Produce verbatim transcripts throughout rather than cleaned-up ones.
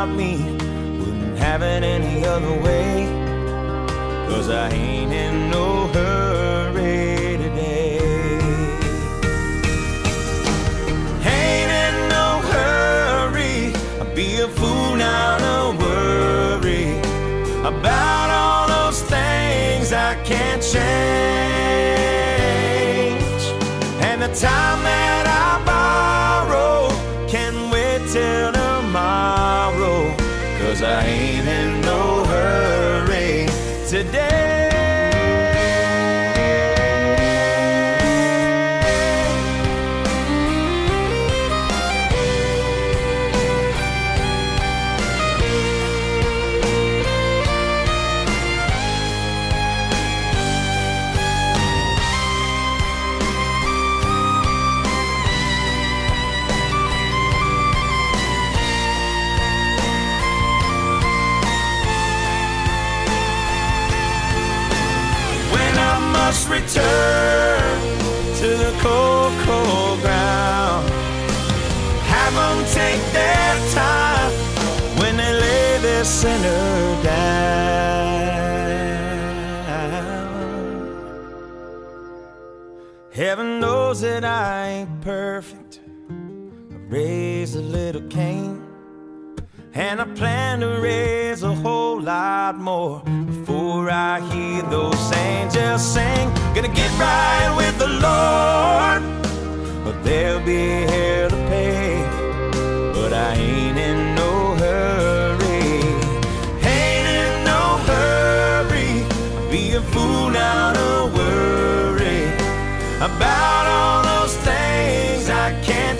about me, wouldn't have it any other way. Cause I ain't in no hurry today. Ain't in no hurry, I'd be a fool now to worry about all those things I can't change. And the time that I borrow can wait till tomorrow. Cause I ain't in no hurry today. Must return to the cold, cold ground. Have them take their time when they lay their sinner down. Heaven knows that I ain't perfect. I raised a little Cain, and I plan to raise a whole lot more before I hear those angels sing. Gonna get right with the Lord, but there'll be hell to pay. But I ain't in no hurry, ain't in no hurry. I'd be a fool now to worry about all those things I can't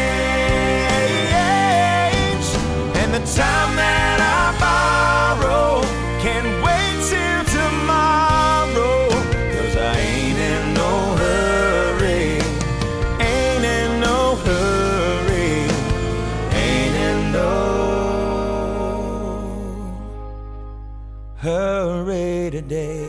change. And the time that I borrow can wait till tomorrow. Cause I ain't in no hurry, ain't in no hurry, ain't in no hurry today.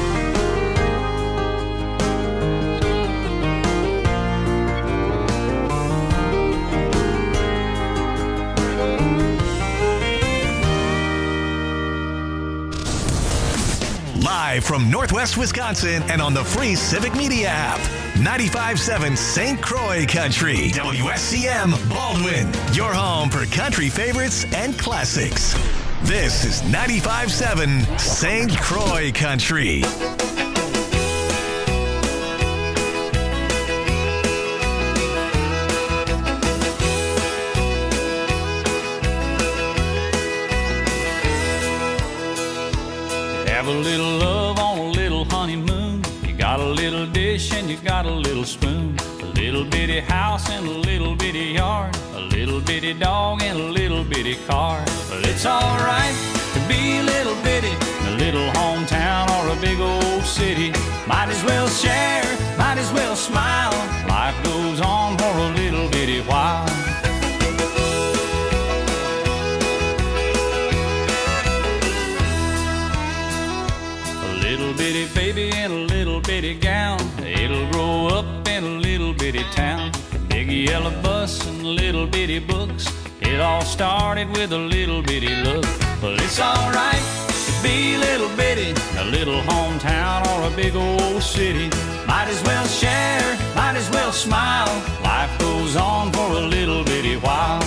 Live from Northwest Wisconsin and on the free Civic Media app. ninety-five point seven Saint Croix Country. W S C M Baldwin. Your home for country favorites and classics. This is ninety-five point seven Saint Croix Country. Have a little love on a little honeymoon. You got a little dish and you got a little spoon. A little bitty house and a little bitty yard. A little bitty dog and a little bitty car. Well, it's alright to be a little bitty in a little hometown or a big old city. Might as well share, might as well smile. Life goes on for a little bitty while. Little bitty baby in a little bitty gown. It'll grow up in a little bitty town. Big yellow bus and little bitty books. It all started with a little bitty look. Well, it's alright to be a little bitty in a little hometown or a big old city. Might as well share, might as well smile. Life goes on for a little bitty while.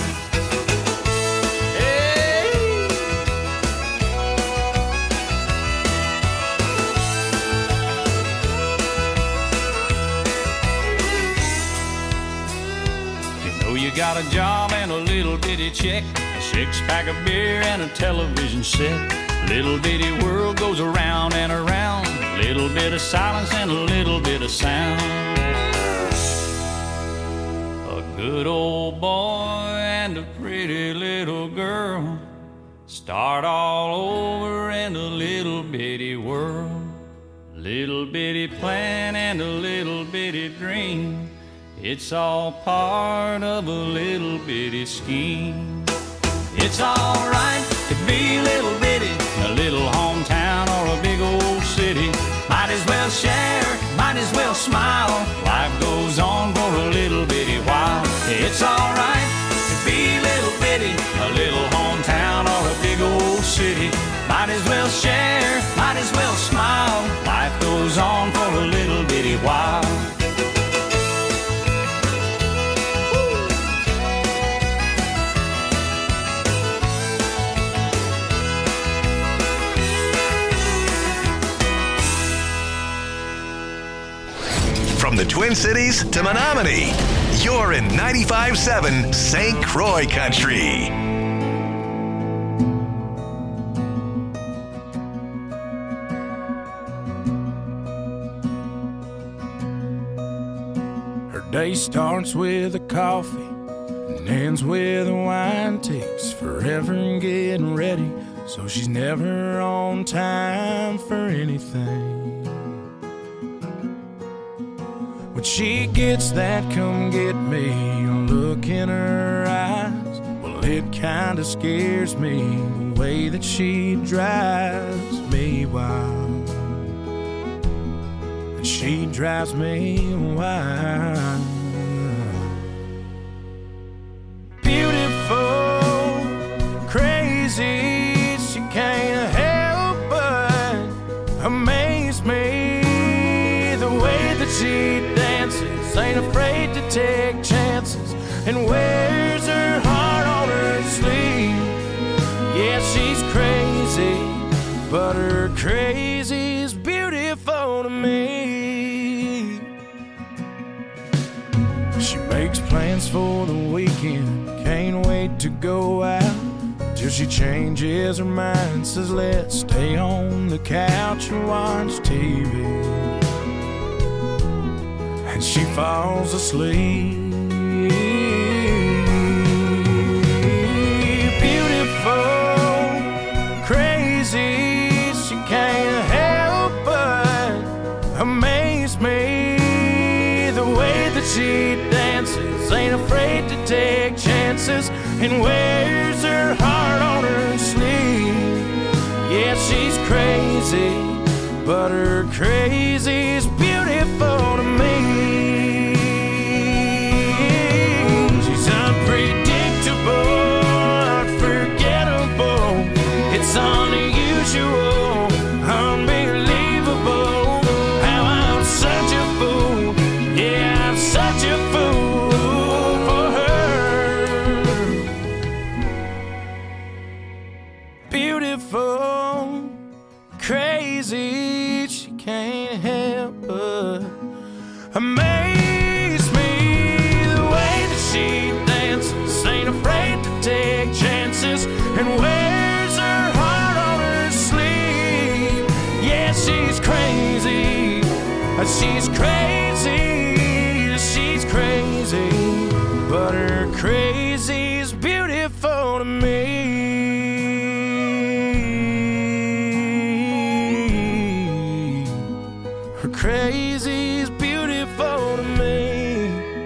You got a job and a little bitty check, a six-pack of beer and a television set. Little bitty world goes around and around. Little bit of silence and a little bit of sound. A good old boy and a pretty little girl start all over in a little bitty world. Little bitty plan and a little bitty dream. It's all part of a little bitty scheme. It's alright to be a little bitty in a little hometown or a big old city. Might as well share, might as well smile. Life goes on for a little bitty while. It's alright to be a little bitty in a little hometown as well smile. Life goes on for a little bitty while. From the Twin Cities to Menominee, you're in ninety-five seven Saint Croix Country. Her day starts with a coffee and ends with a wine. Takes forever getting ready, so she's never on time for anything. When she gets that come get me look in her eyes, well, it kinda scares me the way that she drives me wild. And she drives me wild. Beautiful, crazy, she can't help but amaze me. The way that she dances, ain't afraid to take chances, and wears her heart on her sleeve. Yeah, she's crazy, but her crazy's beautiful to me. She makes plans for the weekend, can't wait to go out, till she changes her mind, says let's stay on the couch and watch T V. And she falls asleep. Beautiful, crazy, she can't help but amaze me. The way that she dances, ain't afraid to take chances, and wears her heart on her sleeve. Yeah, she's crazy, but her crazy's beautiful to me. She's unpredictable, unforgettable. It's unusual, unbelievable. How I'm such a fool. Yeah, I'm such a fool for her. Beautiful, crazy, she can't help but amaze me. The way that she dances, ain't afraid to take chances, and wears her heart on her sleeve. Yeah, she's crazy, she's crazy, she's crazy, but her crazy's beautiful to me. Crazy's beautiful to me.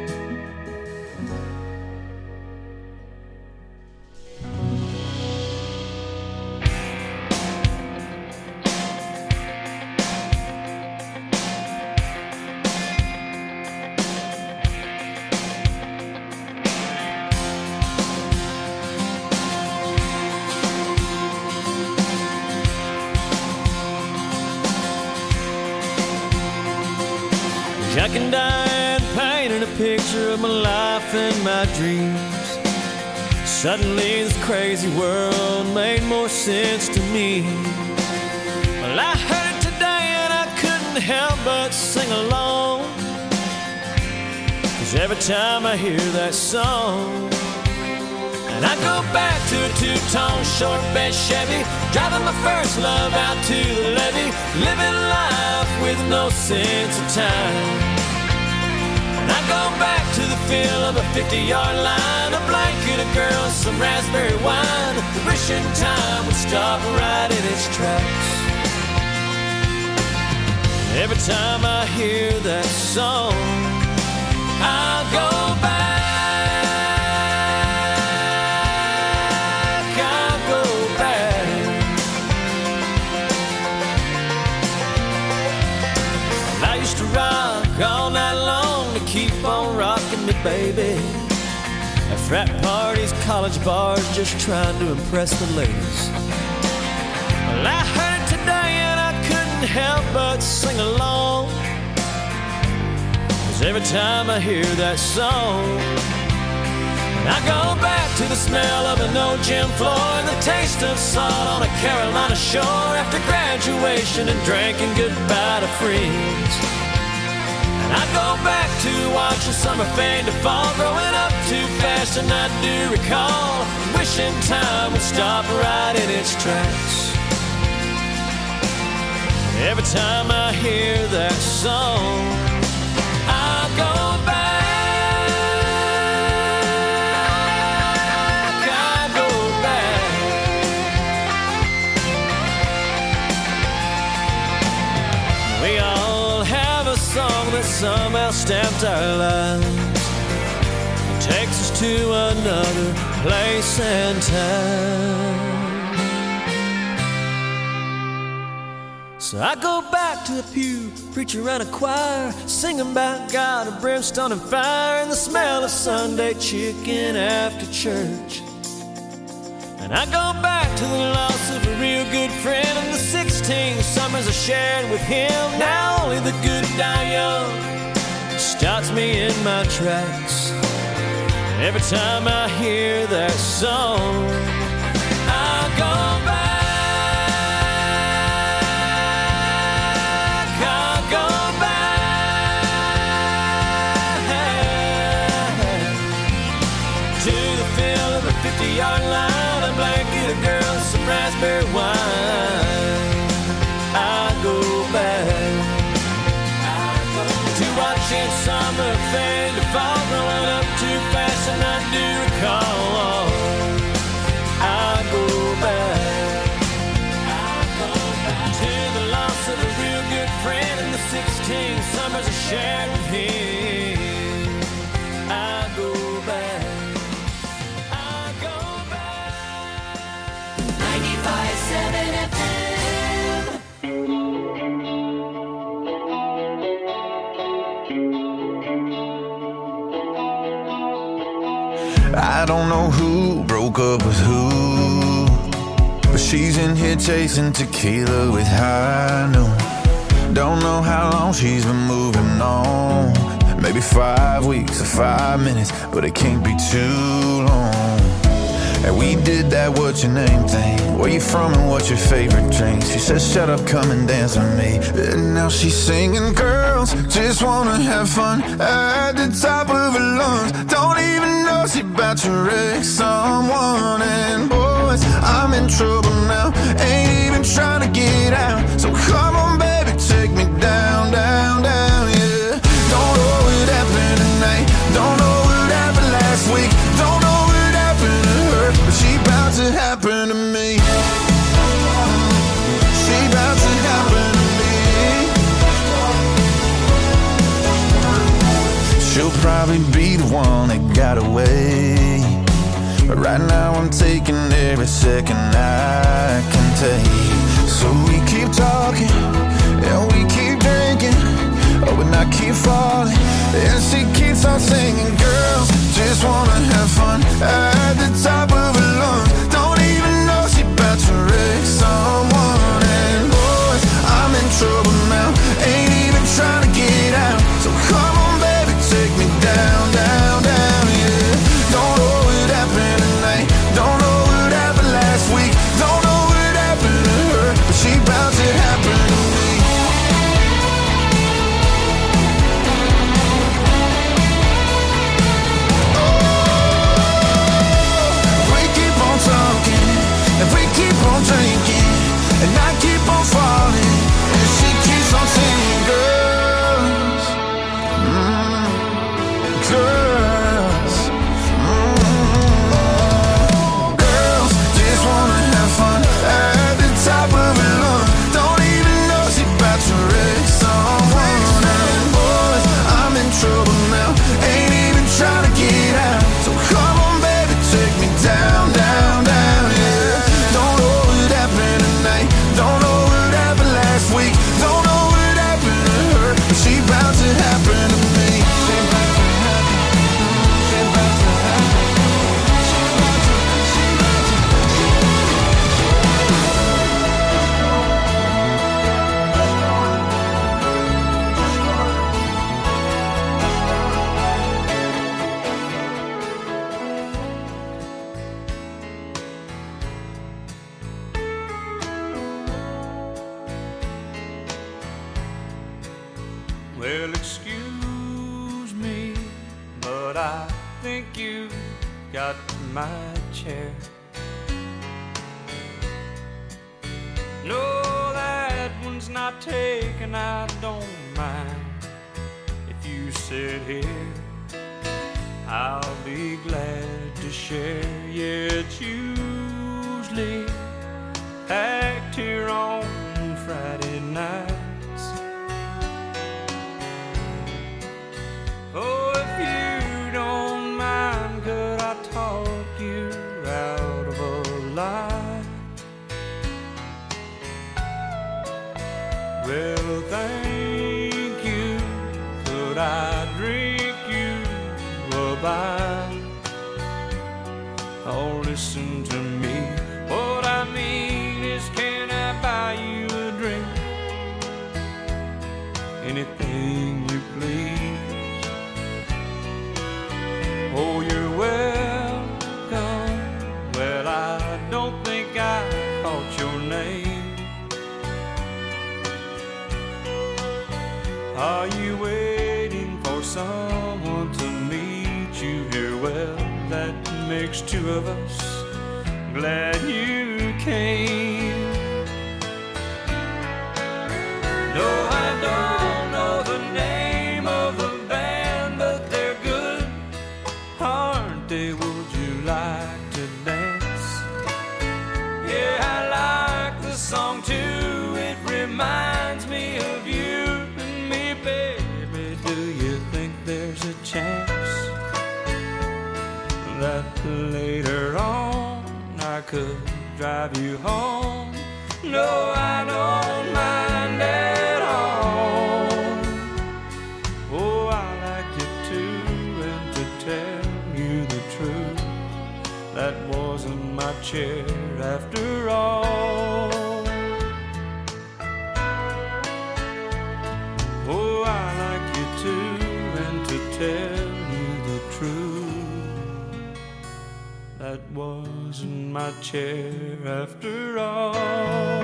Jack and Diane painted a picture of my life and my dreams. Suddenly this crazy world made more sense to me. Well, I heard it today and I couldn't help but sing along, 'cause every time I hear that song, and I go back to a two-tone short bed Chevy, driving my first love out to the levee, living life with no sense of time. And I go back to the feel of a fifty-yard line, a blanket, a girl, some raspberry wine, wishing time would stop right in its tracks. Every time I hear that song, I'll go back. All night long to keep on rocking me, baby. At frat parties, college bars, just trying to impress the ladies. Well, I heard it today and I couldn't help but sing along, 'cause every time I hear that song, I go back to the smell of an old gym floor and the taste of salt on a Carolina shore after graduation and drinking goodbye to friends. And I go back to watching summer fade to fall, growing up too fast and I do recall wishing time would stop right in its tracks. Every time I hear that song, I go back. We all have a song that somehow stamped our lives, takes us to another place and time. So I go back to the pew, preacher and a choir, singing about God of brimstone and fire, and the smell of Sunday chicken after church. And I go back to the loss of a real good friend and the sixteen summers I shared with him. Now only the good die young stops me in my tracks. Every time I hear that song, I go back. I go back to the feel of the fifty-yard line, a blanket of girls, some raspberry wine. I go back, I go to watching summer fade to fall, growing up too fast and I do recall. I go back, I go back to the loss of a real good friend and the sixteen summers I shared with him. I go back. ninety-five seven F M. I don't know who broke up with who, but she's in here chasing tequila with high noon. Don't know how long she's been moving on, maybe five weeks or five minutes, but it can't be too long. And we did that what's your name thing, where you from and what's your favorite drink. She said shut up, come and dance with me, and now she's singing girls just wanna have fun at the top of her lungs. Don't even know she about to wreck someone. And boys, I'm in trouble now, ain't even trying to get out. So come on baby, take me down, down, down, yeah. Don't know what happened tonight, don't know what happened last week, don't know what happened to her, but she about to happen to me. She about to happen to me. She'll probably be the one that got away, but right now I'm taking every second I can take. So we keep talking and we keep drinking, oh, and I keep falling, and she keeps on singing girls just wanna have fun at the top of her lungs. Don't even know she about to wreck someone. And boys, I'm in trouble now, ain't even trying to get out. So come on baby, take me down, down, down, yeah. Don't know what happened tonight, don't know what happened last week, don't know what happened to her, but she about to happen to me. Oh, Well, excuse me, but I think you got my chair. No, that one's not taken, I don't mind. If you sit here, I'll be glad to share. Yeah, it's usually packed here on Friday nights. Oh, if you don't mind, could I talk you out of a lie? Well, thank you. Could I drink you a bite? Oh, listen to me. What I mean is, can I buy you a drink? Anything you please. Oh, you're welcome. Well, I don't think I caught your name. Are you waiting for someone to meet you here? Well, that makes two of us. Glad you came. No, I don't know the name of the band, but they're good, aren't they? Would you like to dance? Yeah, I like the song too. It reminds me of you and me, baby. Do you think there's a chance that later on I could drive you home? No, I don't mind at all. Oh, I like you too, and to tell you the truth, that wasn't my chair after all. Oh, I like you too, and to tell you the truth, that wasn't my chair after all.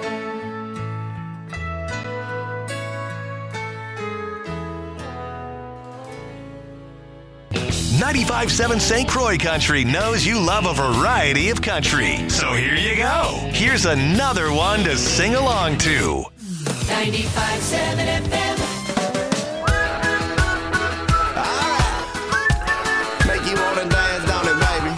ninety-five point seven Saint Croix Country knows you love a variety of country. So here you go. Here's another one to sing along to. ninety-five point seven F M. Make you wanna dance, don't it, baby?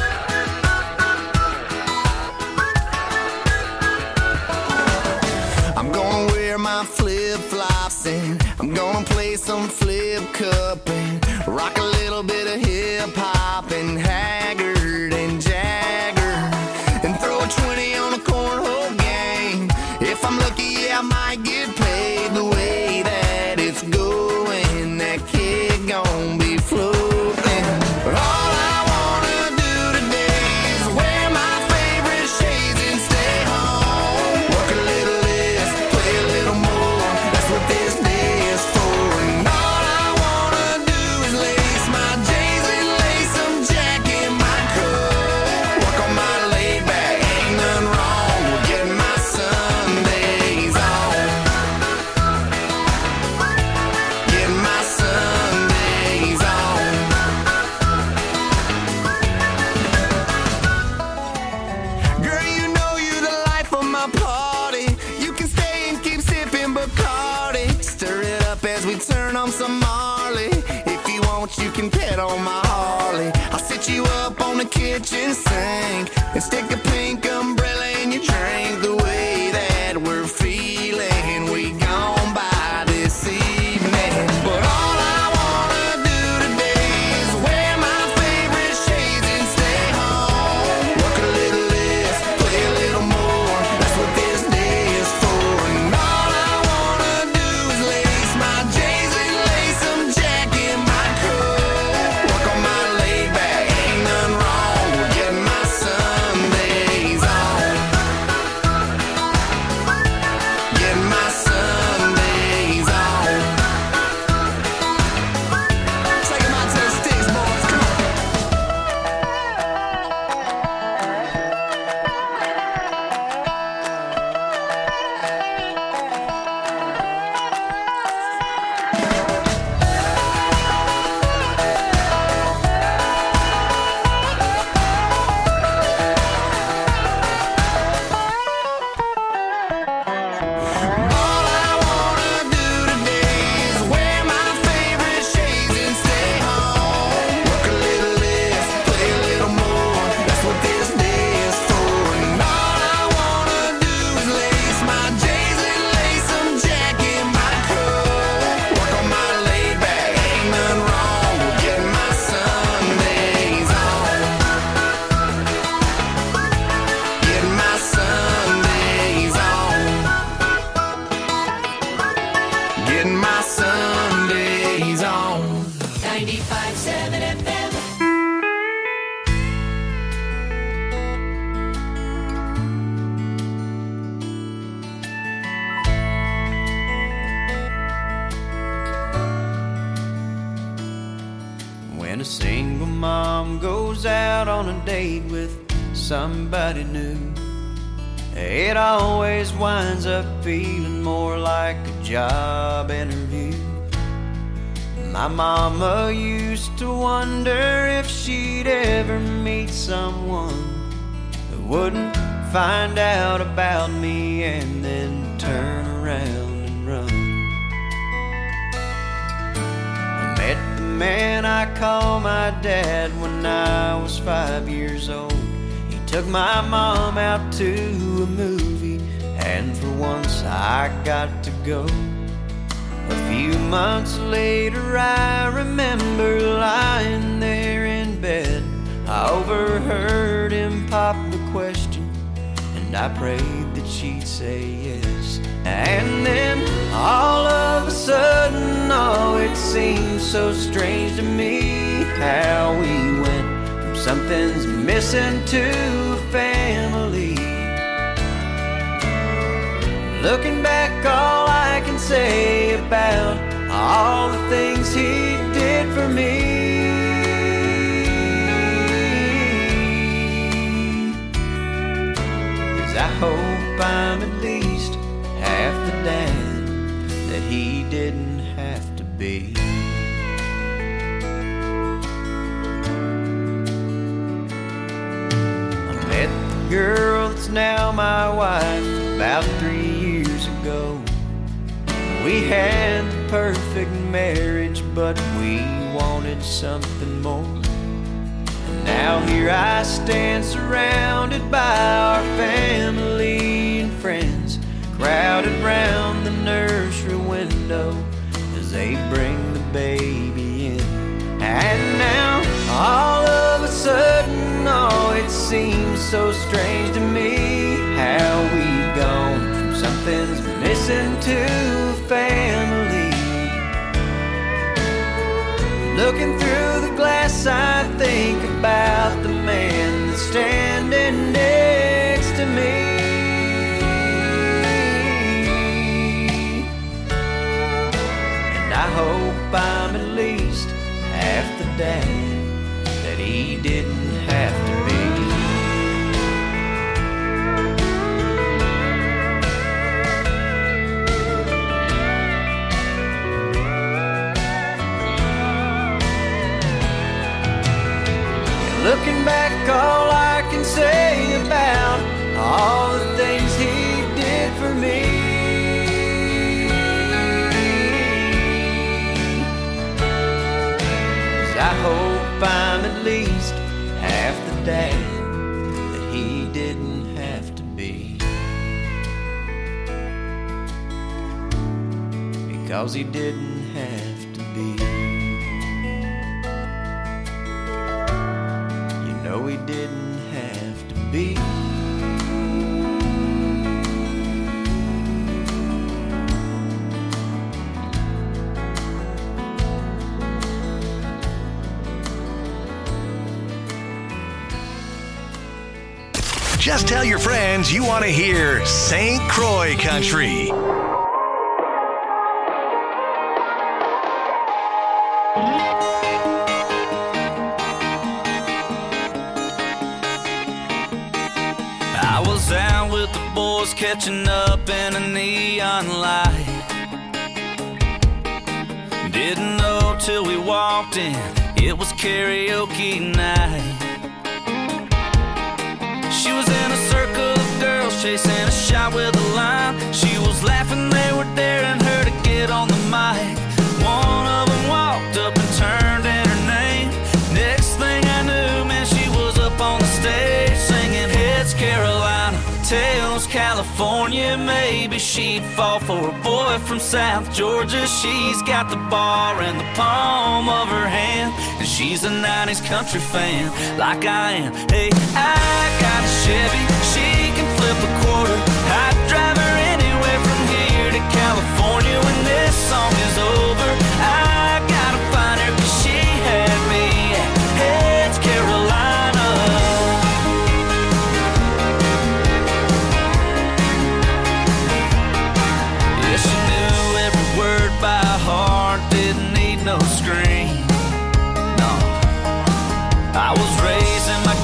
I'm gonna wear my flip-flops and I'm gonna play some flip cup and rock a little bit of hip-hop and Haggard and Jagger and throw a twenty on a cornhole game. If I'm lucky, yeah, I might get paid. The way that it's going, that kid gon' be floating. But all I wanna do today is wear my favorite shades and stay home. Work a little less, play a little more. That's what this day is for. And all I wanna do is lace my J's and lace some Jack in my coat. Work on my laid back, ain't nothing wrong with getting my Sundays on. Getting my Sundays on. Girl, you know you the life of my party. You can stay and keep sipping Bacardi. Stir it up as we turn on some Marley. If you want, you can pet on my Harley. I'll sit you up on the kitchen sink and stick a pink umbrella in your drink. The way that we're feeling, we gon' buy this evening. But all I wanna do today is wear my favorite shades and stay home. Work a little less, play a little more. That's what this day is for. And all I wanna do is lace my J's and lace some Jack in my coat. Work on my laid back, ain't nothing wrong with getting my Sundays out on a date with somebody new, it always winds up feeling more like a job interview. My mama used to wonder if she'd ever meet someone who wouldn't find out about me and then turn around and run. I met the man I call my dad when I was five years old. He took my mom out to a movie, and for once I got to go. A few months later I remember lying there in bed. I overheard him pop the question, and I prayed that she'd say yes. And then all of a sudden, oh, it seemed so strange to me how we went from something's missing to a family. Looking back, all I can say about all the things he did for me is I hope I'm at least half the dad that he didn't have to be. I met the girl that's now my wife about three years ago. We had the perfect marriage, but we wanted something more. And now here I stand surrounded by our family and friends, crowded round the nursery window as they bring the baby in. And now all of a sudden, oh, it seems so strange to me how we've gone from something's missing to a family. Looking through the glass, I think about the man that's standing next to me. And I hope I'm at least half the dad that he didn't have to be. Looking back, all I can say about all the things he did for me is I hope I'm at least half the dad that he didn't have to be, because he didn't have to be. No, he didn't have to be. Just tell your friends you want to hear Saint Croix Country. I was out with the boys catching up in a neon light. Didn't know till we walked in, it was karaoke night. She was in a circle of girls chasing a shot with a line. She was laughing, they were daring her to get on the mic. One of them walked up and turned in her name. Next thing I knew, man, she was up on the stage singing Heads Carolina, Tails California. Maybe she'd fall for a boy from South Georgia. She's got the bar in the palm of her hand, and she's a nineties country fan like I am. Hey, I got a Chevy, she can flip a quarter. I'd drive her anywhere from here to California. When this song is over, I gotta find her, 'cause she had me at Heads Carolina. Yeah, she knew every word by heart, didn't need no screen. No, I was raising my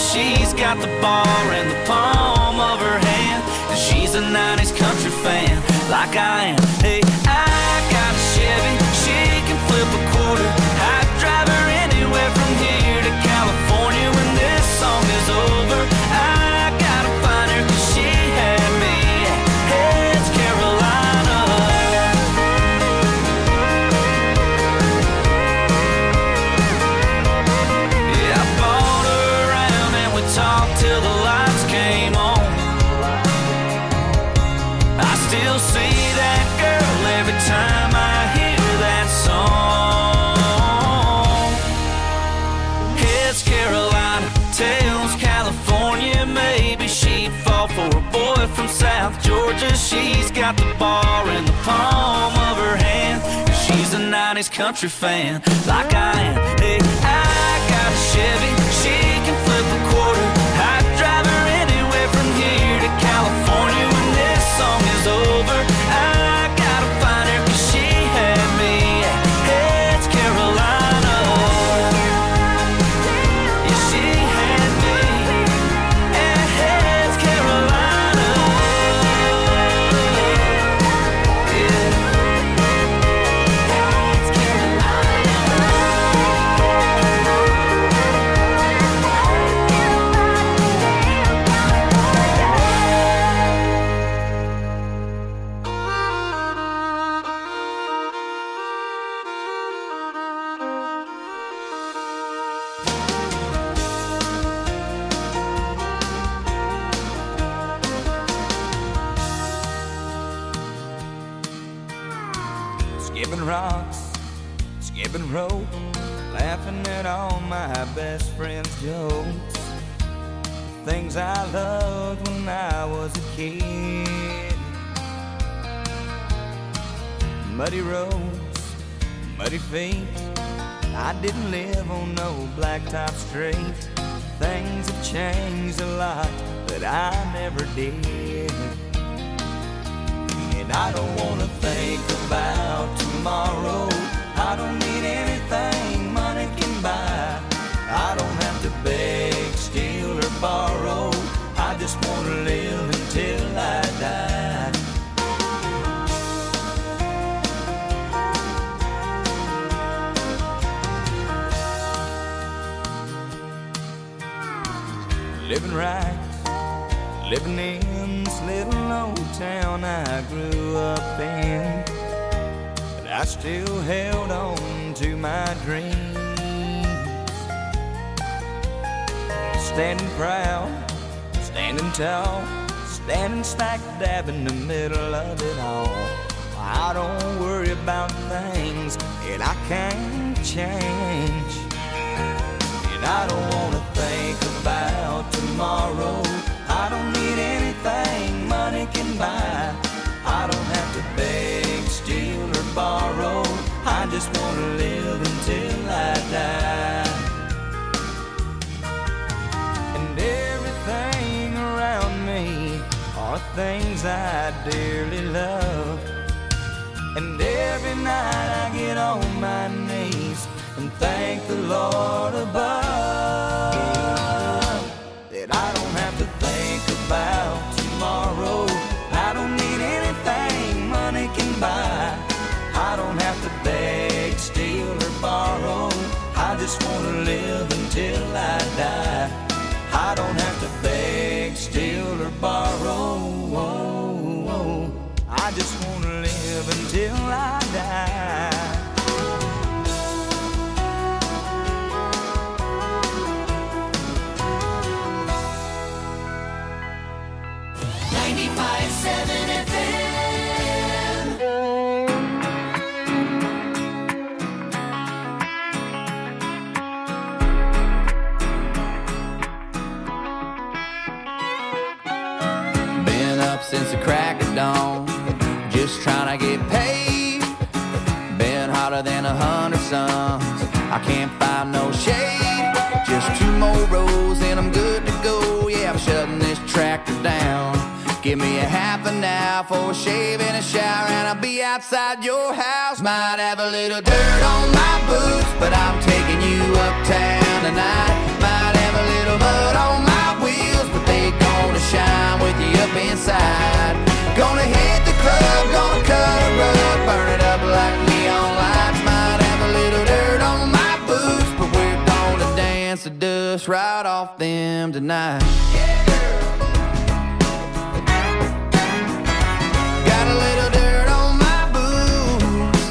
she's got the bar in the palm of her hand. And she's a nineties country fan, like I am. Hey, I got a Chevy, she can flip a quarter. I'd drive her anywhere from here to California when this song is over. I gotta find her 'cause she had me at Heads Carolina. Yeah, I bought her around and we talked till the lights came on. I still see that girl every time I hear that song. Heads Carolina, tails California. Maybe she'd fall for a boy from South Georgia. She's got the bar in the palm of her hand. She's a nineties country fan, like I am. Hey, I got a Chevy, she can flip a quarter. I'd drive her anywhere from here to California when this song is over. I gotta find her 'cause she had me at Heads Carolina. Yeah, she had me at Heads Carolina. Yeah. Heads Carolina. Skipping rocks, skipping rope, laughing at all my best friends' jokes. The things I loved when I was a kid. Muddy roads, muddy feet. I didn't live on no blacktop street. Things have changed a lot, but I never did. And I don't wanna think about tomorrow. I don't need anything money can buy. I don't have to beg, steal, or borrow. I just wanna live until I die. Living right, living in this little old town I grew up in. But I still held on to my dreams. Standing proud, standing tall, standing smack dab in the middle of it all. I don't worry about things that I can't change. And I don't wanna think about tomorrow. I don't need anything money can buy. I don't have to beg, steal, or borrow. I just wanna live until I die. And everything around me are things I dearly love. And every night I get on my knees and thank the Lord above that I don't have to think about tomorrow. I don't need anything money can buy. I don't have to beg, steal, or borrow. I just wanna live until I die. I don't have to beg, steal, or borrow. I just wanna live until I die. ninety-five seven F M. Been up since the crack of dawn, just trying to get paid. Been hotter than a hundred suns, I can't find no shade. Just two more rows and I'm good to go. Yeah, I'm shutting this tractor down. Give me a half an hour for a shave and a shower, and I'll be outside your house. Might have a little dirt on my boots, but I'm taking you uptown tonight. Might have a little mud on my dust right off them tonight. Got a little dirt on my boots.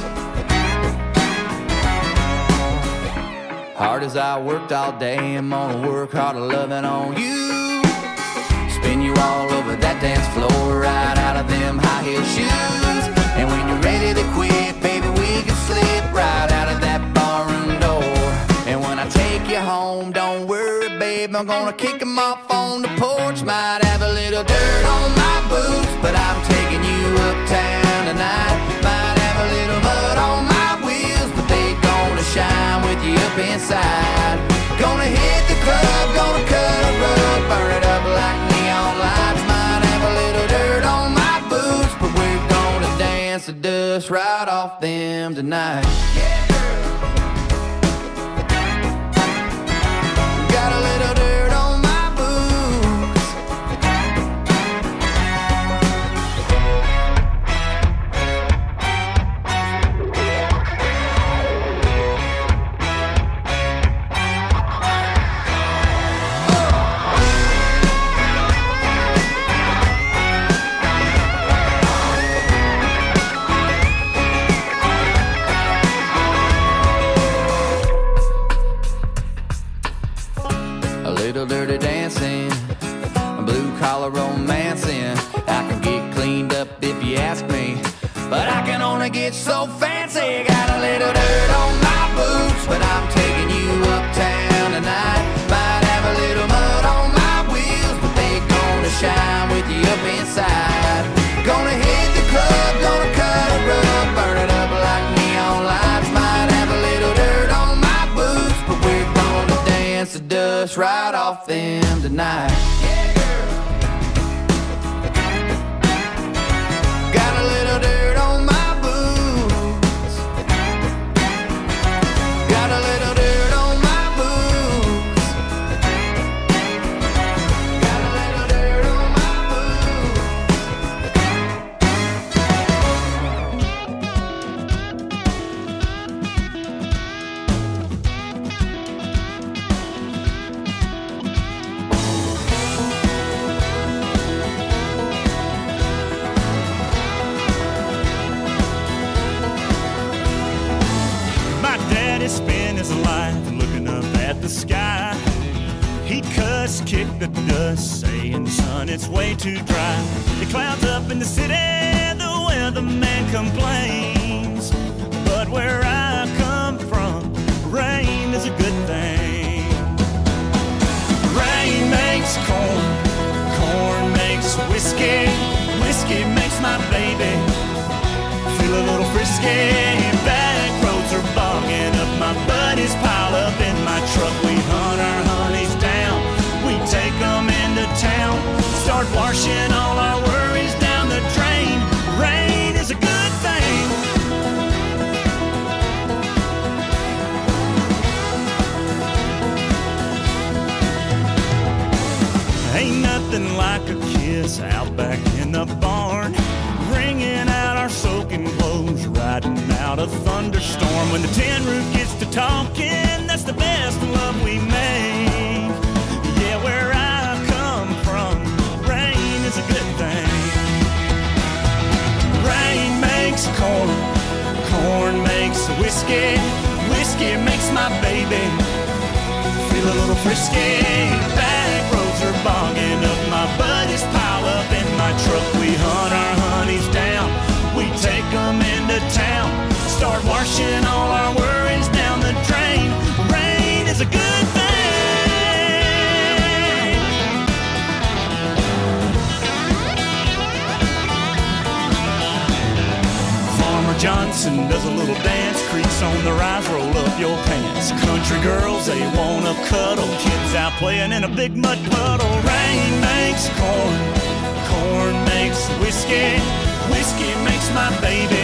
Hard as I worked all day, I'm gonna work harder loving on you. Spin you all over that dance floor, right out of them high heel shoes. And when you're ready to quit, baby, we can slip right out of that barroom door. And when I take you home, don't worry, babe, I'm gonna kick them off on the porch. Might have a little dirt on my boots, but I'm taking you uptown tonight. Might have a little mud on my wheels, but they gonna shine with you up inside. Gonna hit the club, gonna cut a rug, burn it up like neon lights. Might have a little dirt on my boots, but we're gonna dance the dust right off them tonight. Got a little dirt on my boots. A little dirty dancing, blue collar romancing. I can get cleaned up if you ask me, but I can only get so fancy. Got a little dirt on my boots, but I'm taking you uptown tonight. Might have a little mud on my wheels, but they gonna shine with you up inside. Gonna hit the club, gonna cut a rug, burn it up like neon lights. Might have a little dirt on my boots, but we're gonna dance the dust right off them tonight. Got a little dirt on my boots. Got a little dirt on my boots. Got a little dirt on my boots. My daddy spent his life looking up at the sky. He cussed, kicked the dust, saying, son, it's way too dry. The clouds up in the city, the weatherman complains. But where I come from, rain is a good thing. Rain makes corn, corn makes whiskey, whiskey makes my baby feel a little frisky. Back roads are bogging up, my buddies pile up in my truck. We hunt our honeys down, we take them into town, start washing all our worries down the drain. Rain is a good thing. Ain't nothing like a kiss out back in the barn, wringing out our soaking clothes, riding out a thunderstorm. When the tin roof gets to talking, that's the best love we make. Yeah, where I come from, rain is a good thing. Rain makes corn, corn makes whiskey, whiskey makes my baby feel a little frisky. Back roads are bogging up, my buddies pile up in my truck. We hunt our honeys down, we take them into town, start washing all our worries down the drain. Rain is a good thing. Farmer Johnson does a little dance, crease on the rise, roll up your pants. Country girls, they wanna cuddle, kids out playing in a big mud puddle. Rain makes corn, corn makes whiskey, whiskey makes my baby.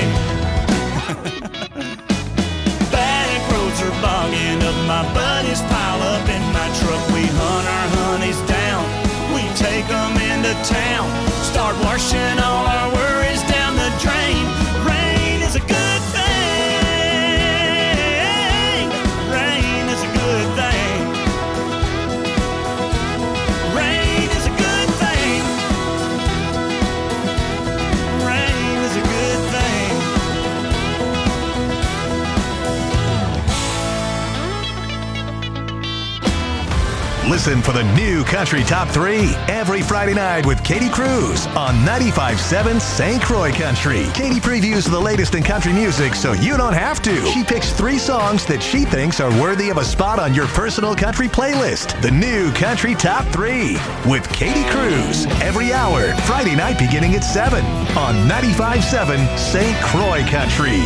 Back roads are bogging up, my buddies pile up in my truck. We hunt our honeys down, we take them into town, start washing all our worries down the drain. Rain is a good thing. Rain is a good thing. Listen for the new Country Top three every Friday night with Katie Cruz on ninety-five point seven Saint Croix Country. Katie previews the latest in country music so you don't have to. She picks three songs that she thinks are worthy of a spot on your personal country playlist. The new Country Top three with Katie Cruz every hour, Friday night beginning at seven on ninety-five point seven Saint Croix Country.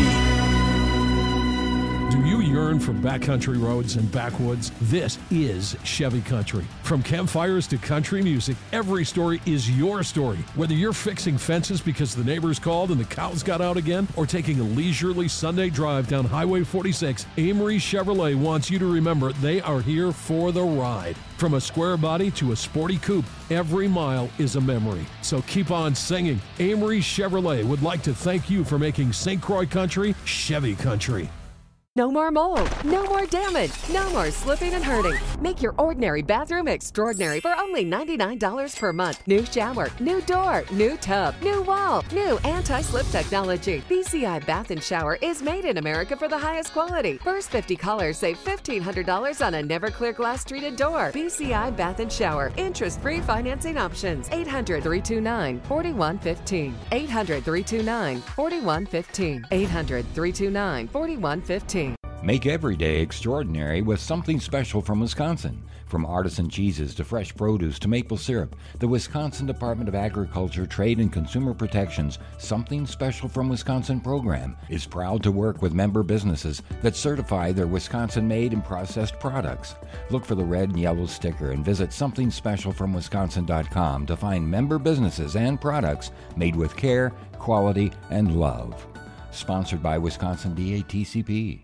Do you yearn for backcountry roads and backwoods? This is Chevy Country. From campfires to country music, every story is your story. Whether you're fixing fences because the neighbors called and the cows got out again, or taking a leisurely Sunday drive down Highway forty-six, Amory Chevrolet wants you to remember they are here for the ride. From a square body to a sporty coupe, every mile is a memory. So keep on singing. Amory Chevrolet would like to thank you for making Saint Croix Country Chevy Country. No more mold, no more damage, no more slipping and hurting. Make your ordinary bathroom extraordinary for only ninety-nine dollars per month. New shower, new door, new tub, new wall, new anti-slip technology. B C I Bath and Shower is made in America for the highest quality. First fifty callers save fifteen hundred dollars on a Never-Clear glass treated door. B C I Bath and Shower. Interest-free financing options. eight hundred, three two nine, four one one five. eight hundred, three two nine, four one one five. eight hundred, three two nine, four one one five. Make every day extraordinary with something special from Wisconsin. From artisan cheeses to fresh produce to maple syrup, the Wisconsin Department of Agriculture, Trade and Consumer Protection's Something Special from Wisconsin program is proud to work with member businesses that certify their Wisconsin-made and processed products. Look for the red and yellow sticker and visit something special from wisconsin dot com to find member businesses and products made with care, quality, and love. Sponsored by Wisconsin D A T C P.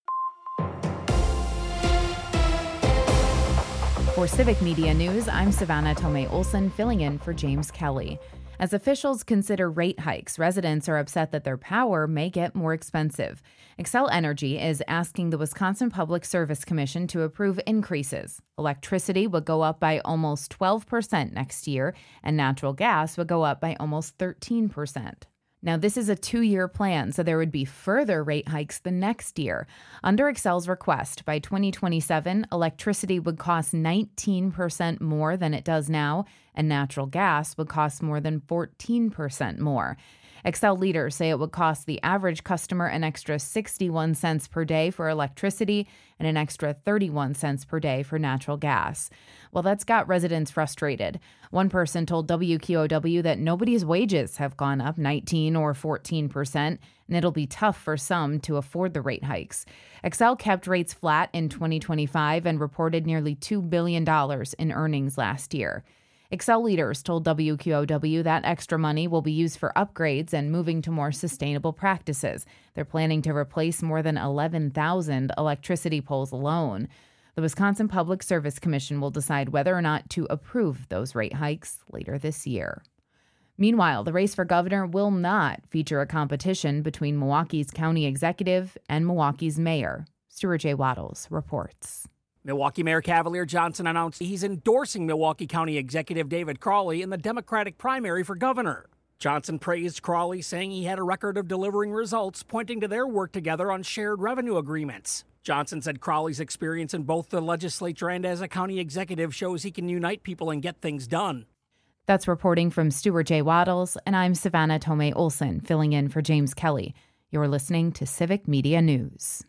For Civic Media News, I'm Savannah Tomei Olson, filling in for James Kelly. As officials consider rate hikes, residents are upset that their power may get more expensive. Xcel Energy is asking the Wisconsin Public Service Commission to approve increases. Electricity would go up by almost twelve percent next year, and natural gas would go up by almost thirteen percent. Now, this is a two-year plan, so there would be further rate hikes the next year. Under Xcel's request, by twenty twenty-seven, electricity would cost nineteen percent more than it does now, and natural gas would cost more than fourteen percent more. Xcel leaders say it would cost the average customer an extra sixty-one cents per day for electricity and an extra thirty-one cents per day for natural gas. Well, that's got residents frustrated. One person told W Q O W that nobody's wages have gone up nineteen or fourteen percent, and it'll be tough for some to afford the rate hikes. Xcel kept rates flat in twenty twenty-five and reported nearly two billion dollars in earnings last year. Xcel leaders told W Q O W that extra money will be used for upgrades and moving to more sustainable practices. They're planning to replace more than eleven thousand electricity poles alone. The Wisconsin Public Service Commission will decide whether or not to approve those rate hikes later this year. Meanwhile, the race for governor will not feature a competition between Milwaukee's county executive and Milwaukee's mayor. Stuart J. Waddles reports. Milwaukee Mayor Cavalier Johnson announced he's endorsing Milwaukee County Executive David Crowley in the Democratic primary for governor. Johnson praised Crowley, saying he had a record of delivering results, pointing to their work together on shared revenue agreements. Johnson said Crowley's experience in both the legislature and as a county executive shows he can unite people and get things done. That's reporting from Stuart J. Waddles, and I'm Savannah Tomei Olson, filling in for James Kelly. You're listening to Civic Media News.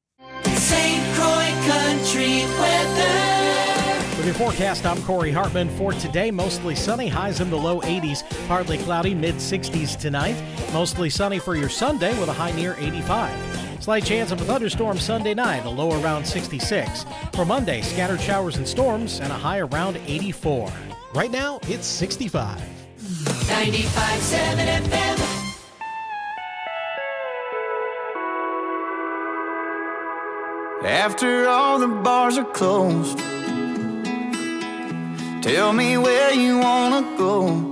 Saint Croix Country weather. With your forecast, I'm Corey Hartman. For today, mostly sunny, highs in the low eighties, partly cloudy, mid sixties tonight. Mostly sunny for your Sunday with a high near eighty-five. Slight chance of a thunderstorm Sunday night, a low around sixty-six. For Monday, scattered showers and storms and a high around eighty-four. Right now, it's sixty-five. ninety-five point seven F M. After all the bars are closed, tell me where you wanna go.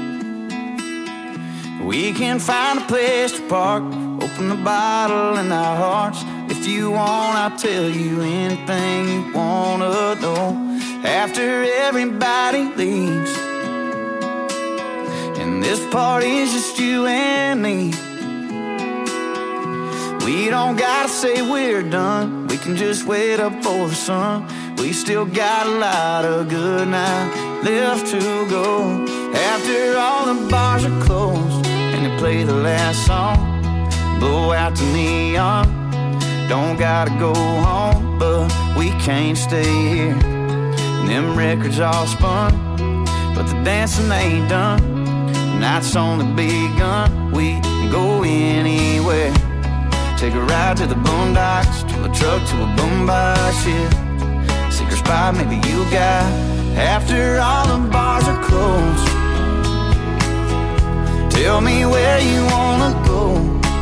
We can find a place to park, open the bottle in our hearts. If you want, I'll tell you anything you wanna know. After everybody leaves, and this party's just you and me, we don't gotta say we're done. We can just wait up for the sun. we still got a lot of good night left to go. After all the bars are closed and they play the last song, blow out the neon, don't gotta go home, but we can't stay here. And them records all spun, but the dancing ain't done. Night's only begun, we can go anywhere. Take a ride to the boondocks, to a truck, to a boombox, yeah. Secret spot maybe you got, after all the bars are closed. Tell me where you wanna go.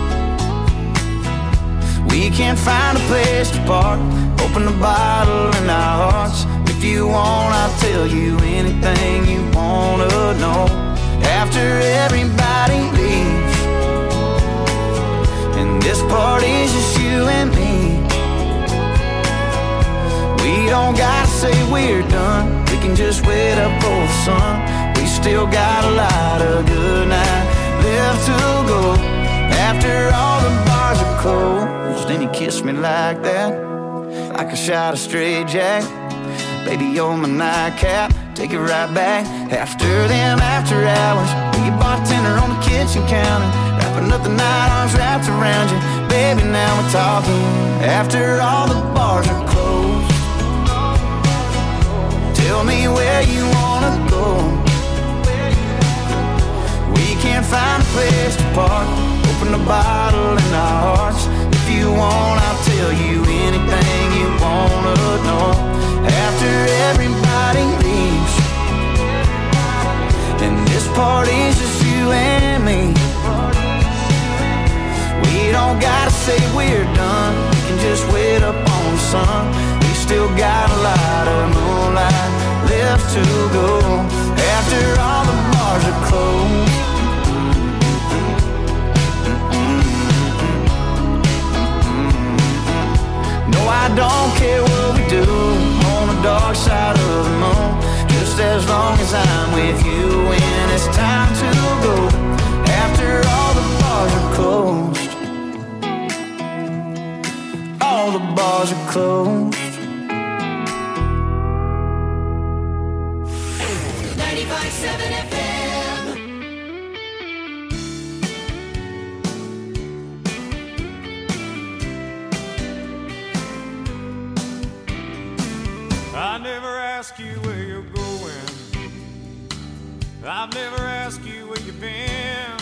We can't find a place to park, open the bottle in our hearts. If you want, I'll tell you anything you wanna know. After everybody leaves and this party's just you and me, we don't gotta say we're done, we can just wait up for the sun. We still got a lot of good night left to go. After all the bars are closed, then you kiss me like that, like a shot of straight jack. Baby, you're my nightcap, take it right back. After them after hours, be a bartender on the kitchen counter, wrapping up the night, arms wrapped around you. Baby, now we're talking. After all the bars are closed, tell me where you wanna go. We can't find a place to park, open a bottle in our hearts. If you want, I'll tell you anything you wanna know. After everybody leaves and this party's just you and me, we don't gotta say we're done, we can just wait up on the sun. We still got a lot of moonlight left to go. After all the bars are closed, no, I don't care what we do on the dark side of the moon, just as long as I'm with you when it's time to go. After all the bars are closed, all the bars are closed. ninety-five point seven F M. I never ask you where you're going, I've never asked you where you've been,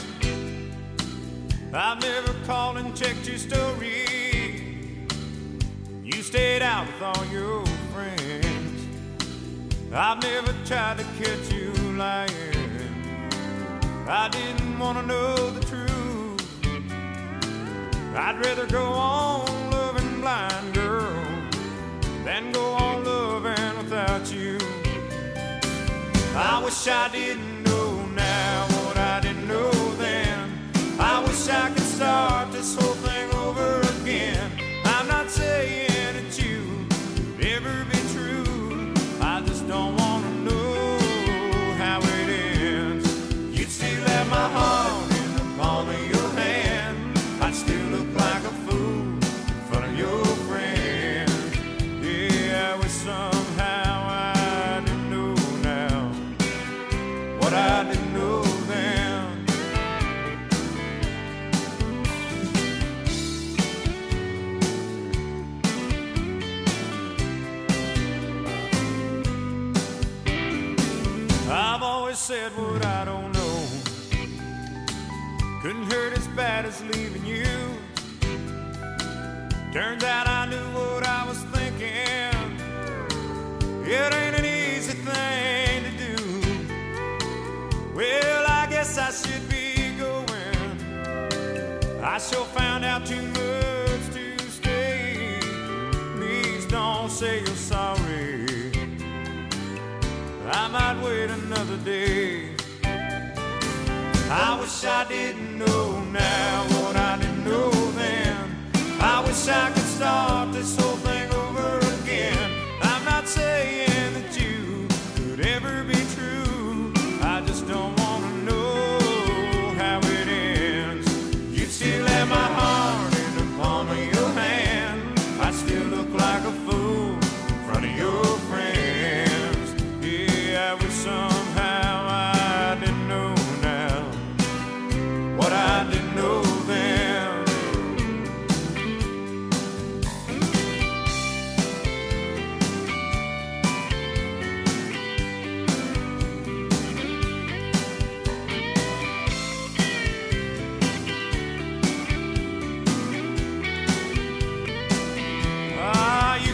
I've never called and checked your story. You stayed out with all your friends. I've never tried to catch you lying, I didn't want to know the truth. I'd rather go on loving blind, girl, than go on loving without you. I wish I didn't know now what I didn't know then. I wish I could start this whole thing over again. I'm not saying that you would ever be true, I just don't want to know how it ends. You'd still have my heart in the palm of your hand, I'd still look like a fool in front of your friends. Yeah, I wish somehow I didn't know now what I didn't know then. I've always said what I don't know, couldn't hurt as bad as leaving you. Turns out I knew what I was thinking, it ain't an easy thing to do. Well, I guess I should be going, I sure found out too much to stay. Please don't say you're sorry, I might wait another day. I wish I didn't know now what I didn't know then. I wish I could start this whole thing over again. I'm not saying that you could ever be true, I just don't want to know how it ends. You'd still have my heart in the palm of your hand, I'd still look like a fool in front of your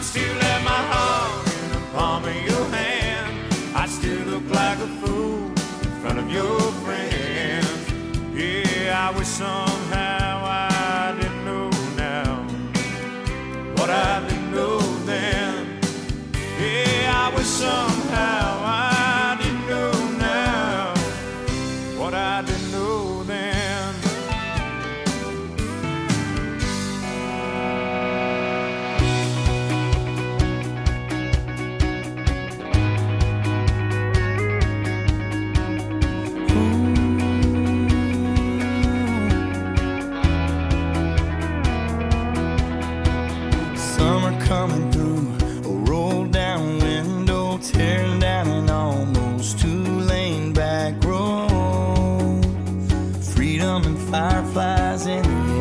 still have my heart in the palm of your hand. I still look like a fool in front of your friends. Yeah, I wish somehow I didn't know now what I didn't know then. Yeah, I wish somehow I didn't know now what I didn't know then. Coming through a roll down window, tearing down an almost two-lane back road. Freedom and fireflies in the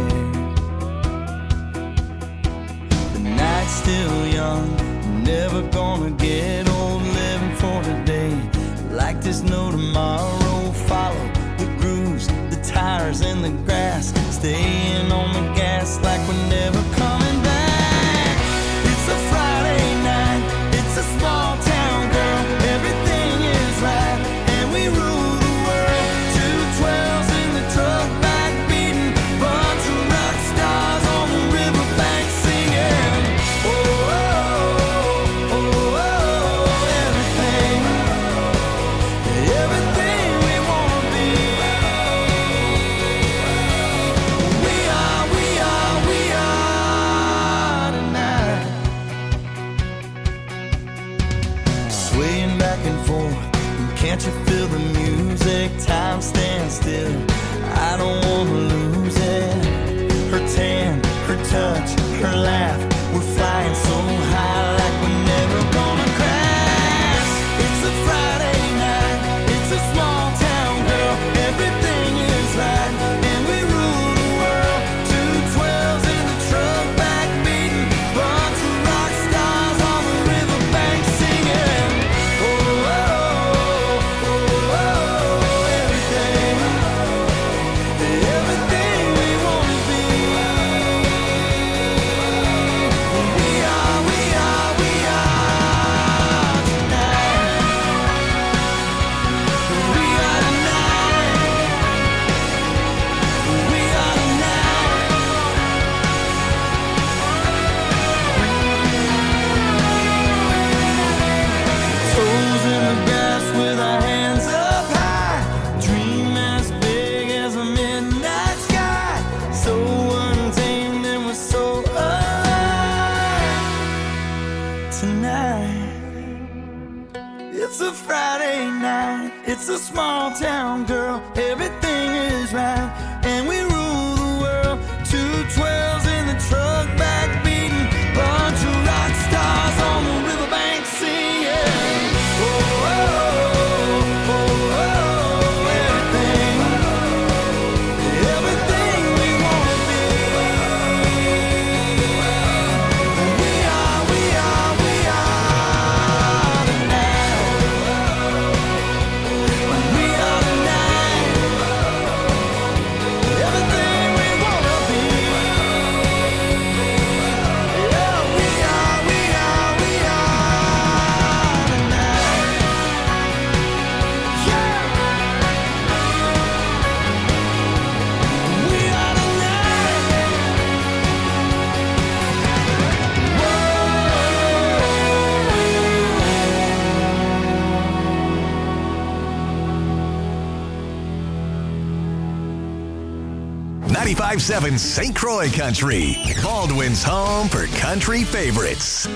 air. The night's still young, never gonna get old. Living for today, like there's no tomorrow. Follow the grooves, the tires and the grass, staying on the gas like we're never coming back. It's a Friday night, it's a small town, girl, everything is right, and we rule the world. Two twelves in the truck back beating, bunch of rock stars on the riverbank singing. Oh, oh, oh, oh, everything, everything we wanna be. We are, we are, we are tonight. Swaying back and forth, and can't you feel the music? Time stands still, I don't wanna lose it. Her tan, her touch, her laugh, we're flying so high like we're never gonna crash. It's a Friday night, it's a small town, girl, everything is right, and we rule the world. Two twelves in the truck back beating, bunch of rock stars on the riverbank singing. Oh, oh, oh, oh, everything, everything we wanna be. We are, we are, we are tonight. We are tonight. We are tonight. Toes in the grass with our hands up high. Dream as big as a midnight sky. So untamed and we're so alive tonight. It's a Friday night, it's a small town, girl, everything is right, and we rule the world. Two twelves in the truck back beating, bunch of rock stars on the riverbank singing. Oh, oh, oh, oh, everything, everything we wanna be. We are, we are, we are tonight. We are tonight. Everything we wanna be. Yeah, we are, we are, we are tonight. Yeah. We are ninety-five point seven Saint Croix Country, Baldwin's home for country favorites.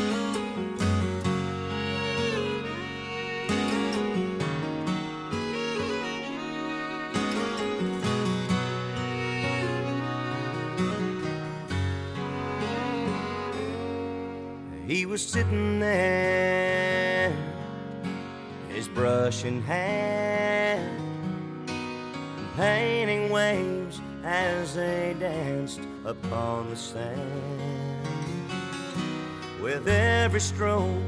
He was sitting there, his brush in hand, painting waves as they danced upon the sand. With every stroke,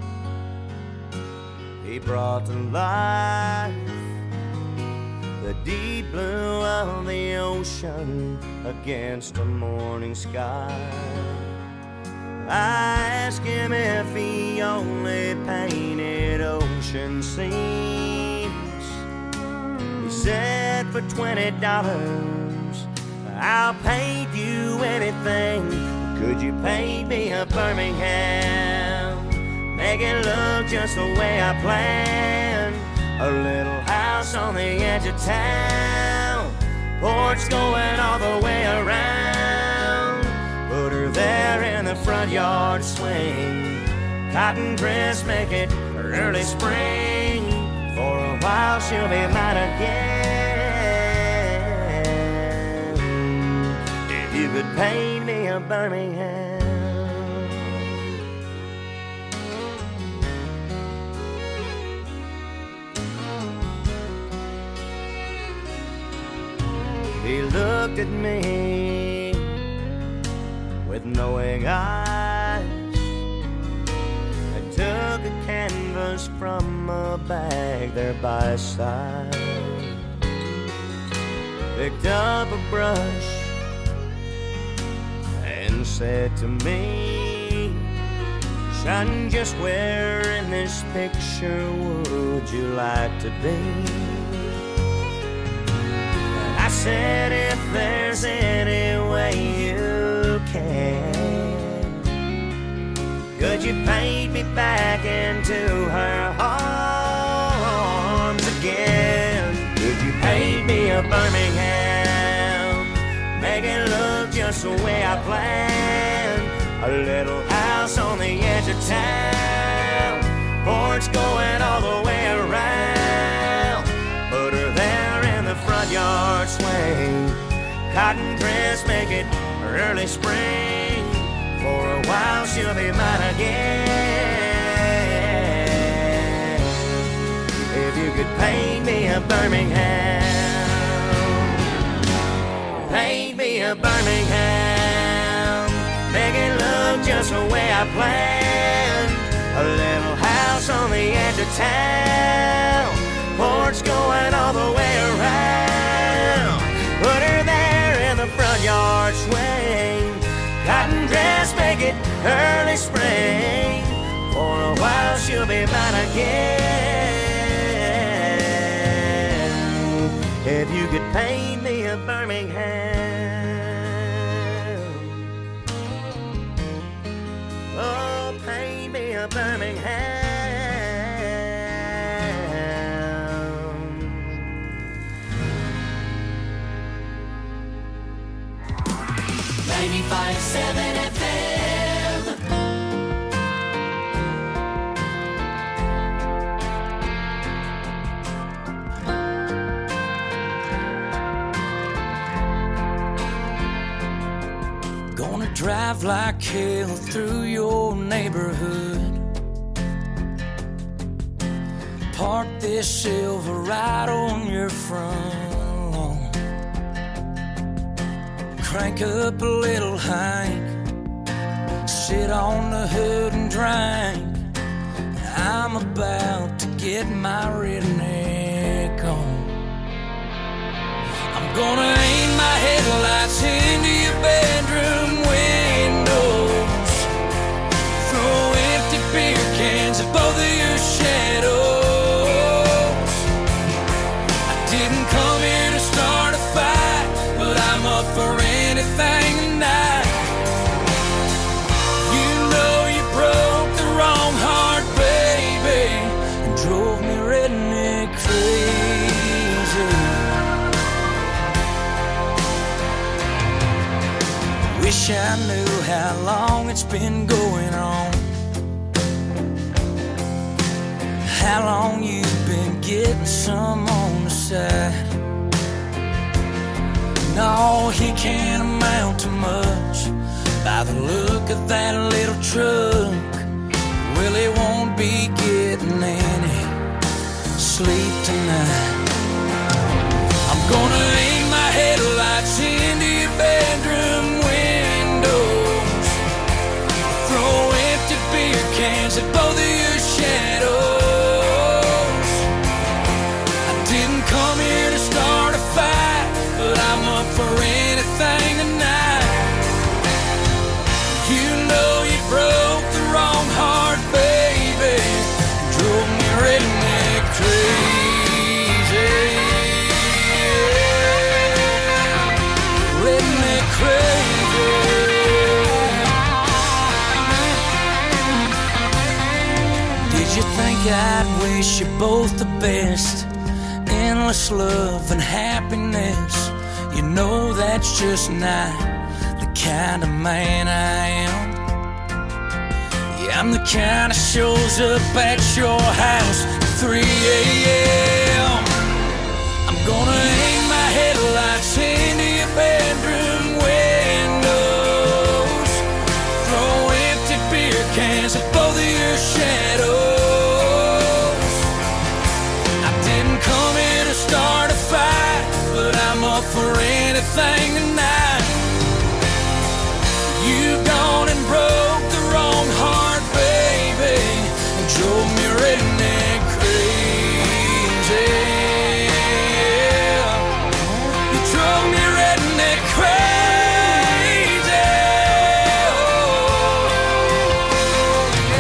he brought to life the deep blue of the ocean against a morning sky. I asked him if he only painted ocean scenes. He said for twenty dollars I'll paint you anything. Could you paint me a Birmingham? Make it look just the way I planned. A little house on the edge of town, porch going all the way around. Put her there in the front yard swing. Cotton dress, make it early spring. For a while she'll be mine again. If you could paint me a Birmingham. He looked at me with knowing eyes and took a canvas from a bag there by his side. Picked up a brush and said to me, "Son, just where in this picture would you like to be?" I said, "If there's any way you can, could you paint me back into her arms again? Could you paint me a Birmingham? Make it look just the way I planned. A little house on the edge of town, porch going all the way around. Put her there in the front yard swing. Cotton dress, make it early spring. For a while she'll be mine again. If you could paint me a Birmingham, paint me a Birmingham. Make it look just the way I planned. A little house on the edge of town, porch going all the way around. Put her there in the front yard swing. Cotton dress, make it early spring. For a while she'll be mine again. If you could paint me a Birmingham, oh, paint me a Birmingham. ninety-five point seven F M. Gonna drive like hell through your neighborhood. Park this Silverado on your front lawn. Crank up a little hike, sit on the hood and drink. I'm about to get my redneck on. I'm gonna aim my headlights into your bedroom windows, throw empty beer cans at both of your shadows. I didn't come here to start a fight, but I'm up for anything tonight. You know you broke the wrong heart, baby, and drove me redneck crazy. Wish I knew how long it's been going on, how long you've been getting some on the side. No, he can't amount to much by the look of that little truck. Well, he won't be getting any sleep tonight. I'm gonna aim my headlights into your bedroom windows, throw empty beer cans at both of your shadows. I didn't come here to start a fight, but I'm for anything tonight. You know you broke Did you think I'd wish you both the best? Endless love and happiness. You know that's just not the kind of man I am. Yeah, I'm the kind that shows up at your house at three a.m. I'm gonna aim my headlights into your bedroom windows, throw empty beer cans at both of your shadows. I didn't come here to start a fight, but I'm up for anything tonight. You've gone and broke the wrong heart, baby, and drove me redneck crazy. You drove me redneck crazy. Oh,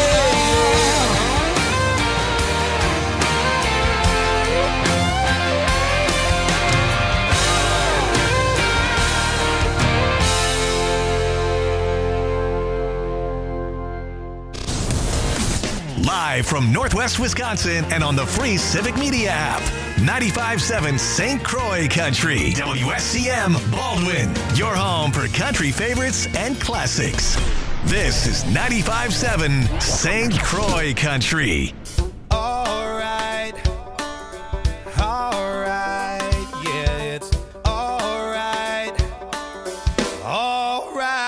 Live from Northwest Wisconsin and on the free Civic Media app. ninety-five point seven Saint Croix Country. W S C M Baldwin. Your home for country favorites and classics. This is ninety-five point seven Saint Croix Country. All right, all right, yeah, it's all right, all right.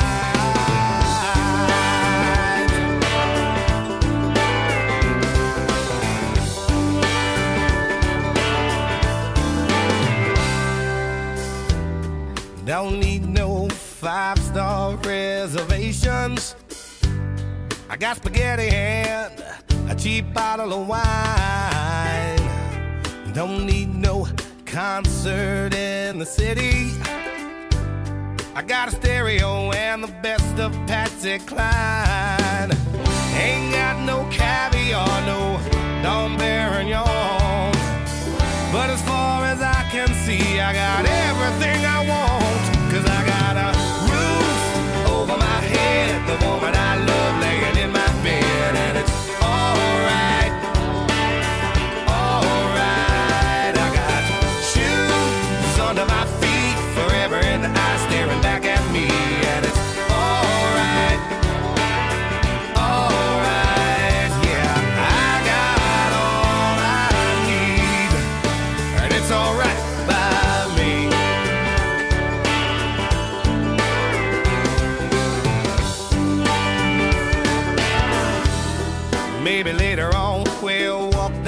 Don't need no five-star reservations. I got spaghetti and a cheap bottle of wine. Don't need no concert in the city. I got a stereo and the best of Patsy Cline. Ain't got no caviar, no Dom Perignon. But as far as I can see, I got everything I want. Cause I got a roof over my head, the woman I love laying in my bed, and it's alright, alright. I got shoes under my feet, forever in the eye staring back at me, and it's alright, alright. Yeah, I got all I need, and it's alright by me. Maybe later on we'll walk